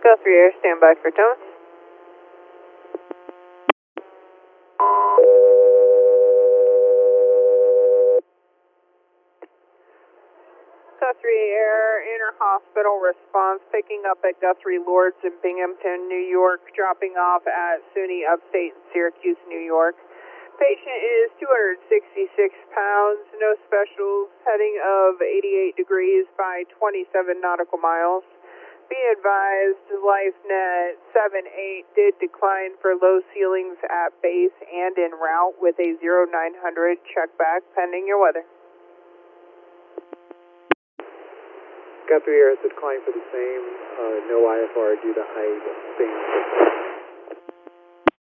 Guthrie Air, stand by for tone. Guthrie Air, inter-hospital response, picking up at Guthrie Lords in Binghamton, New York, dropping off at SUNY Upstate in Syracuse, New York. Patient is 266 pounds, no specials, heading of 88 degrees by 27 nautical miles. Be advised, LifeNet 78 did decline for low ceilings at base and en route with a 0900 check back pending your weather. Guthrie Air has declined for the same, no IFR due to height, same.